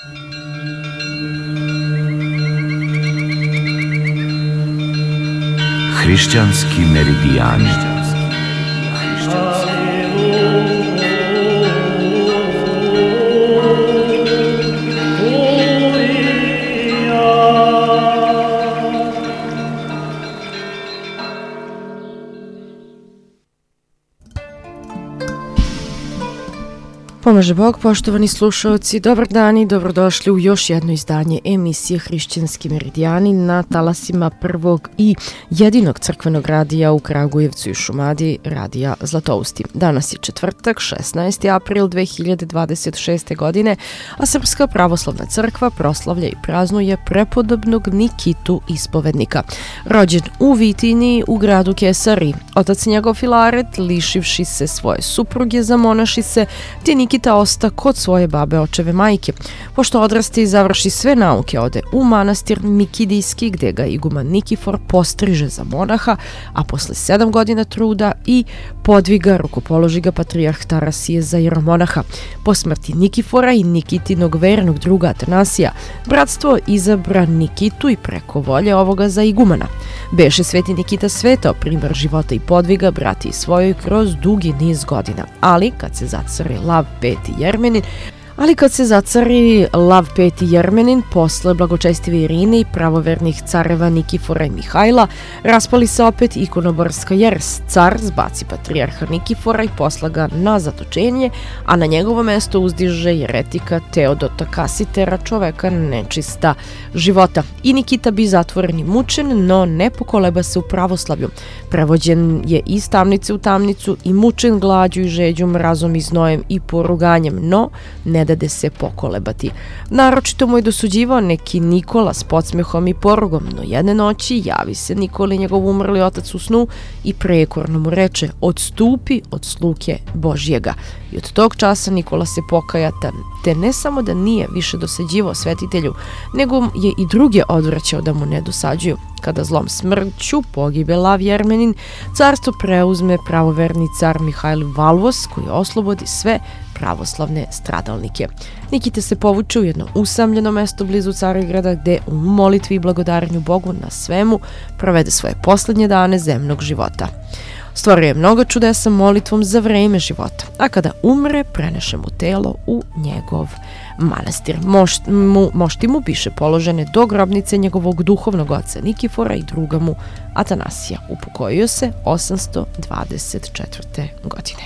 Hrišćanski meridijani. Pomaže Bog, poštovani slušalci, dobar dan i dobrodošli u još jedno izdanje emisije Hrišćanski meridijani na talasima prvog i jedinog crkvenog radija u Kragujevcu i Šumadiji, radija Zlatousti. Danas je četvrtak, 16. april 2026. godine, a Srpska pravoslavna crkva proslavlja i praznuje prepodobnog Nikitu ispovednika. Rođen u Vitiniji u gradu Kesari, otac njegov Filaret, lišivši se svoje supruge, zamonaši se, te Nikita osta kod svoje babe, očeve majke. Pošto odraste i završi sve nauke, ode u manastir Mikidijski, gde ga iguman Nikifor postriže za monaha, a posle 7 godina truda i podviga rukopoloži ga patrijarh Tarasije za jeromonaha. Po smrti Nikifora i Nikitinog vernog druga Atanasija, bratstvo izabra Nikitu i preko volje ovoga za igumana. Beše sveti Nikita svetao primer života i podviga brati svojoj kroz dugi niz godina, ali kad se zacari Lav Peti Jermenin, posle blagočestive Irine i pravovernih careva Nikifora i Mihajla, raspali se opet ikonoborska jers. Car zbaci patrijarha Nikifora i posla ga na zatočenje, a na njegovo mesto uzdiže jeretika Teodota Kasitera, čoveka nečista života. I Nikita bi zatvoren i mučen, no ne pokoleba se u pravoslavlju. Prevođen je iz tamnice u tamnicu i mučen glađu i žeđu, mrazom i znojem i poruganjem, no ne dade se pokolebati. Naročito mu je dosuđivao neki Nikola s podsmehom i porugom, no jedne noći javi se Nikoli, njegov umrli otac, u snu i prekorno mu reče: odstupi od sluge Božjega. I od tog časa Nikola se pokaja, te ne samo da nije više dosađivao svetitelju, nego je i druge odvraćao da mu ne dosađuju. Kada zlom smrću pogibe Lav Jermenin, carstvo preuzme pravoverni car Mihajl Valvos, koji oslobodi sve pravoslavne stradalnike. Nikita se povuče u jedno usamljeno mesto blizu Carigrada, gde u molitvi i blagodarenju Bogu na svemu provede svoje poslednje dane zemnog života. Stvorio je mnogo čudesa molitvom za vreme života, a kada umre, preneše mu telo u njegov manastir. Mošti mu piše položene do grobnice njegovog duhovnog oca Nikifora i druga mu Atanasija. Upokojio se 824. godine.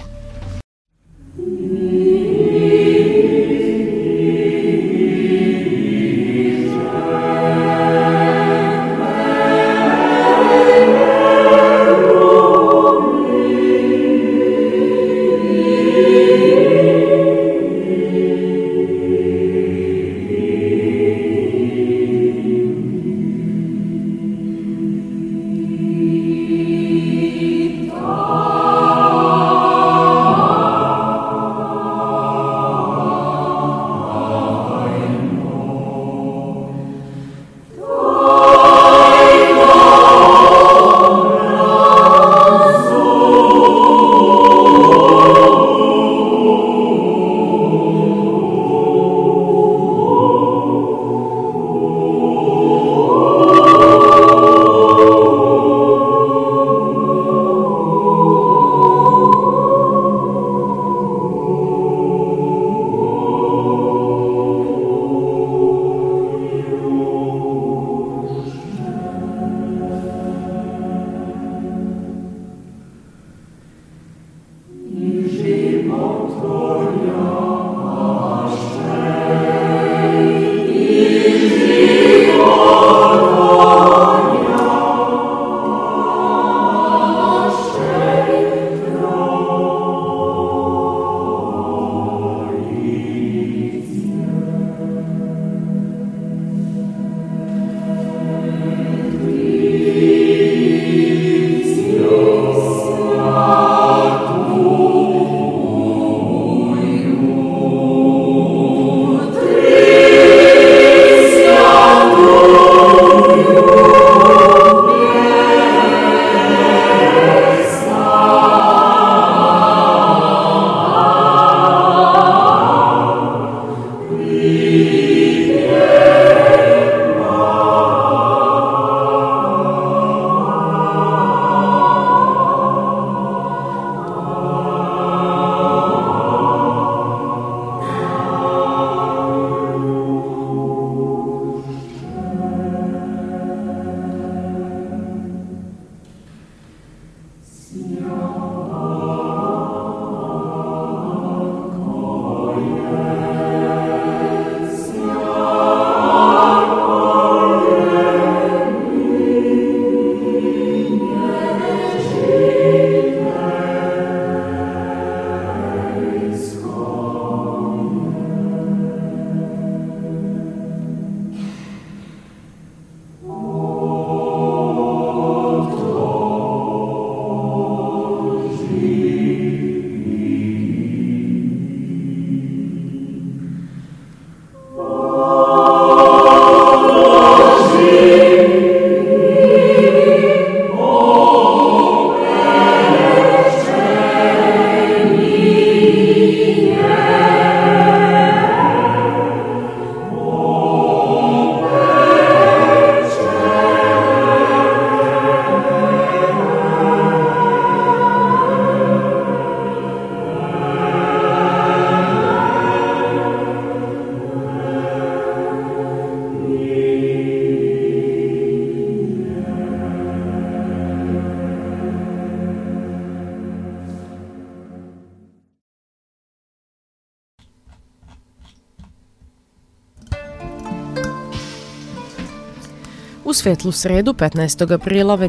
U svetlu sredu 15. aprila ove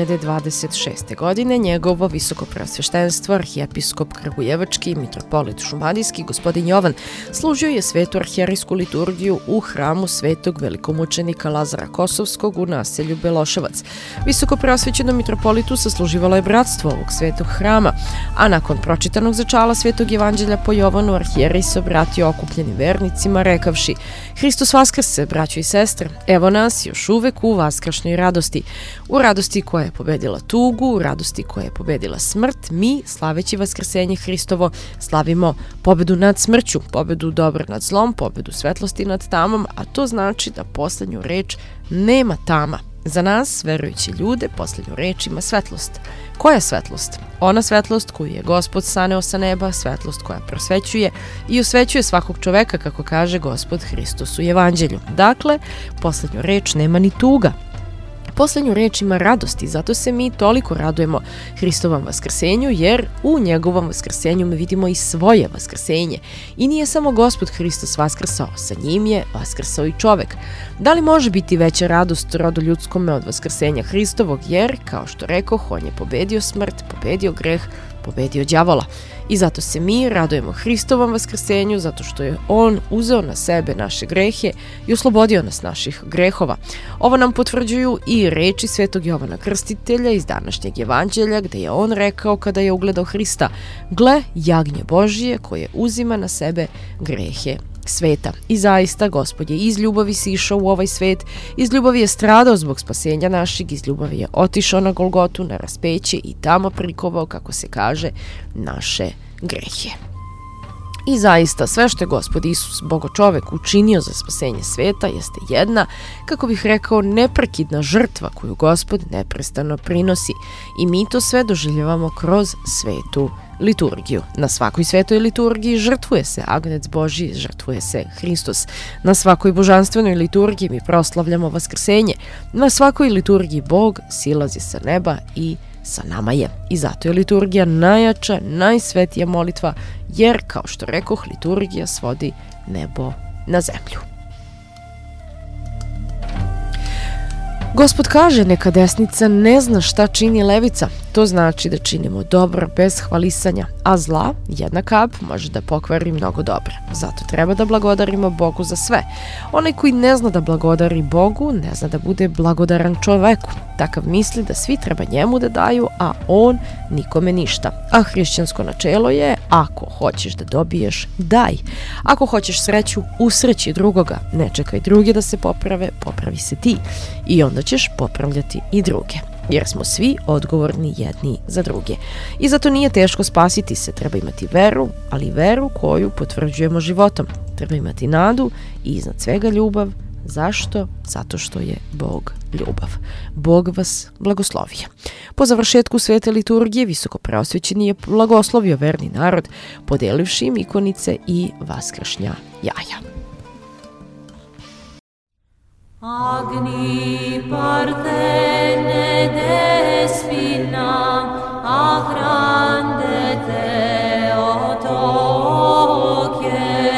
2026. godine njegovo visokopreosveštenstvo arhijepiskop Kragujevački i mitropolit Šumadijski gospodin Jovan služio je svetu arhijerejsku liturgiju u hramu svetog velikomučenika Lazara Kosovskog u naselju Beloševac. Visokopreosvećenom mitropolitu sasluživalo je bratstvo ovog svetog hrama, a nakon pročitanog začala svetog evanđelja po Jovanu arhijerej se obratio okupljenim vernicima rekavši: Hristos vaskrse, braćo i sestre, evo nas još uvek u vaskršnjoj radosti. U radosti koja je pobedila tugu, u radosti koja je pobedila smrt, mi, slaveći vaskrsenje Hristovo, slavimo pobedu nad smrću, pobedu dobra nad zlom, pobedu svetlosti nad tamom, a to znači da poslednju reč nema tama. Za nas, verujući ljude, poslednju reč ima svetlost. Koja je svetlost? Ona svetlost koju je Gospod saneo sa neba, svetlost koja prosvećuje i osvećuje svakog čoveka, kako kaže Gospod Hristos u Evanđelju. Dakle, poslednju reč nema ni tuga. Poslednju reč ima radosti, zato se mi toliko radujemo Hristovom vaskrsenju, jer u njegovom vaskrsenju mi vidimo i svoje vaskrsenje. I nije samo Gospod Hristos vaskrsao, sa njim je vaskrsao i čovek. Da li može biti veća radost rodu ljudskome od vaskrsenja Hristovog, jer, kao što rekoh, on je pobedio smrt, pobedio greh, pobedio đavola. I zato se mi radujemo Hristovom vaskrsenju, zato što je on uzeo na sebe naše grehe i oslobodio nas naših grehova. Ovo nam potvrđuju i reči svetog Jovana Krstitelja iz današnjeg evanđelja, gde je on rekao kada je ugledao Hrista: Gle, jagnje Božije koje uzima na sebe grehe sveta. I zaista, Gospod je iz ljubavi sišao u ovaj svet, iz ljubavi je stradao zbog spasenja našeg, iz ljubavi je otišao na Golgotu, na raspeće i tamo prikovao, kako se kaže, naše grehe. I zaista, sve što je Gospod Isus, Bogočovek, učinio za spasenje sveta jeste jedna, kako bih rekao, neprekidna žrtva koju Gospod neprestano prinosi. I mi to sve doživljavamo kroz svetu liturgiju. Na svakoj svetoj liturgiji žrtvuje se Agnec Božji, žrtvuje se Hristos. Na svakoj božanstvenoj liturgiji mi proslavljamo vaskrsenje. Na svakoj liturgiji Bog silazi sa neba i sa nama je. I zato je liturgija najjača, najsvetija molitva, jer, kao što rekoh, liturgija svodi nebo na zemlju. Gospod kaže: neka desnica ne zna šta čini levica. To znači da činimo dobro bez hvalisanja, a zla, jedna kap, može da pokvari mnogo dobra. Zato treba da blagodarimo Bogu za sve. Onaj koji ne zna da blagodari Bogu, ne zna da bude blagodaran čoveku. Takav misli da svi treba njemu da daju, a on nikome ništa. A hrišćansko načelo je: ako hoćeš da dobiješ, daj. Ako hoćeš sreću, usreći drugoga. Ne čekaj druge da se poprave, popravi se ti. I onda ćeš popravljati i druge. Jer smo svi odgovorni jedni za druge. I zato nije teško spasiti se. Treba imati veru, ali veru koju potvrđujemo životom. Treba imati nadu i iznad svega ljubav. Zašto? Zato što je Bog ljubav. Bog vas blagoslovio. Po završetku svete liturgije visokopreosvećeni je blagoslovio verni narod, podelivši im ikonice i vaskršnja jaja. Agni partene despina, agrande te otoke,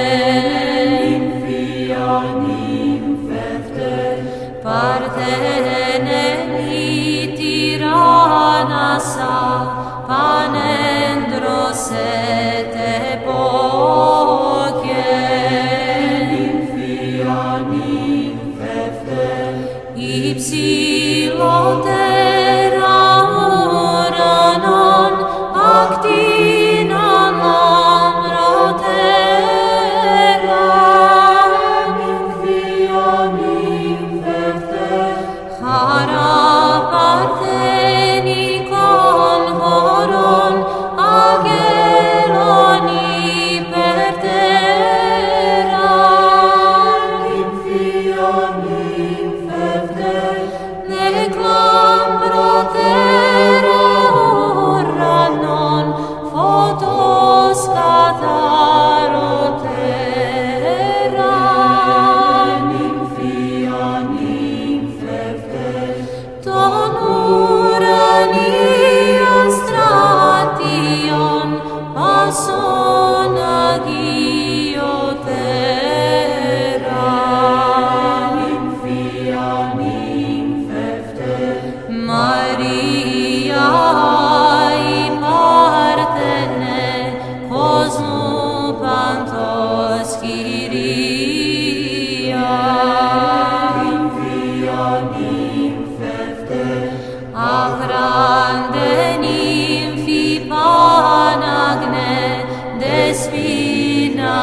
infia nymfefte, partene ni tiranasa, panendro se te poke, infia Ipsilon terra oranon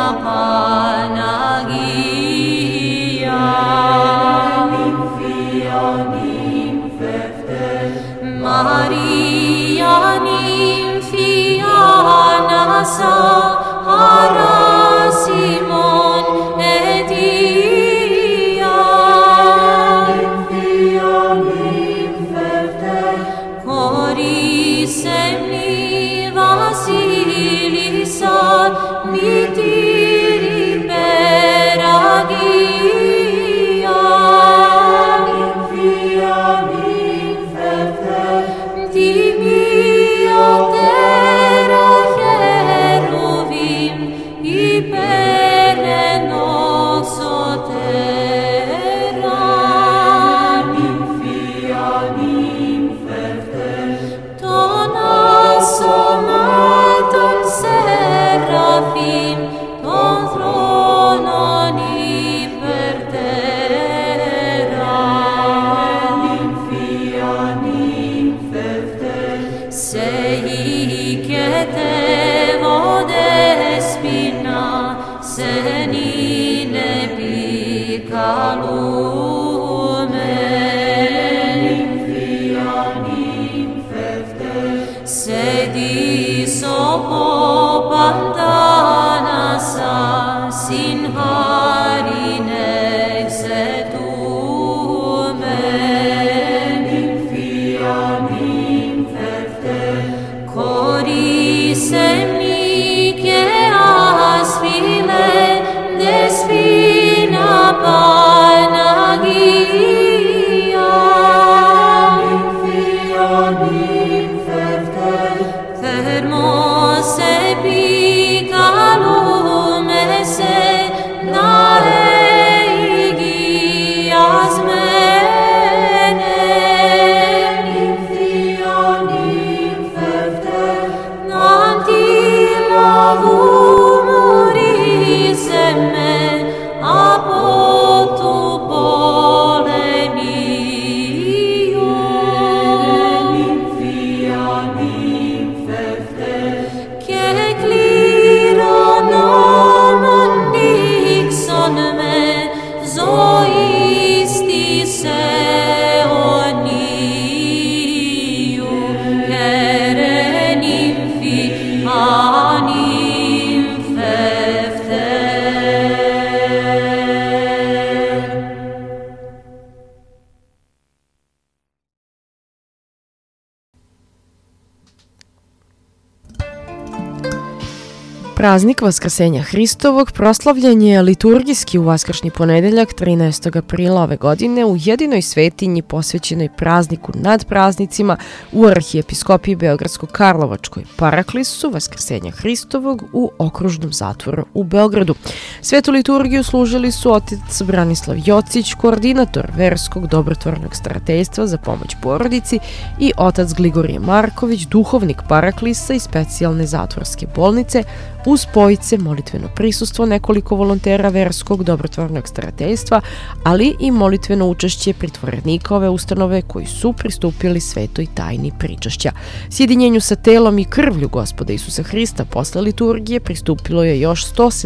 Praznik Vaskrsenja Hristovog proslavljen je liturgijski u vaskršnji ponedeljak 13. aprila ove godine u jedinoj svetinji posvećenoj prazniku nad praznicima u Arhijepiskopiji Beogradsko-Karlovačkoj Paraklisu Vaskrsenja Hristovog u okružnom zatvoru u Beogradu. Svetu liturgiju služili su otac Branislav Jocić, koordinator Verskog dobrotvornog starateljstva za pomoć porodici, i otac Gligorije Marković, duhovnik Paraklisa i specijalne zatvorske bolnice, uz pojice molitveno prisustvo nekoliko volontera Verskog dobrotvornog starateljstva, ali i molitveno učešće pritvorenika ove ustanove koji su pristupili svetoj tajni pričašća. Sjedinjenju sa telom i krvlju Gospoda Isusa Hrista posle liturgije pristupilo je još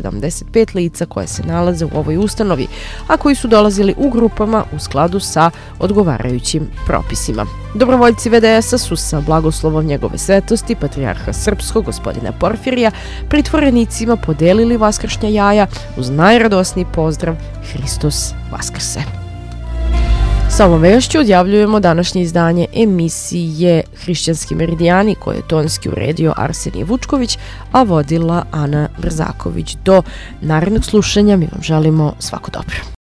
175 lica koje se nalaze u ovoj ustanovi, a koji su dolazili u grupama u skladu sa odgovarajućim propisima. Dobrovoljci VDS-a su sa blagoslovom njegove svetosti, patrijarha srpskog gospodina Porfirija, pritvorenicima podelili vaskršnja jaja uz najradosniji pozdrav Hristos Vaskrse. Sa ovom vešću odjavljujemo današnje izdanje emisije Hrišćanski meridijani, koje je tonski uredio Arsenije Vučković, a vodila Ana Brzaković. Do narednog slušanja mi vam želimo svako dobro.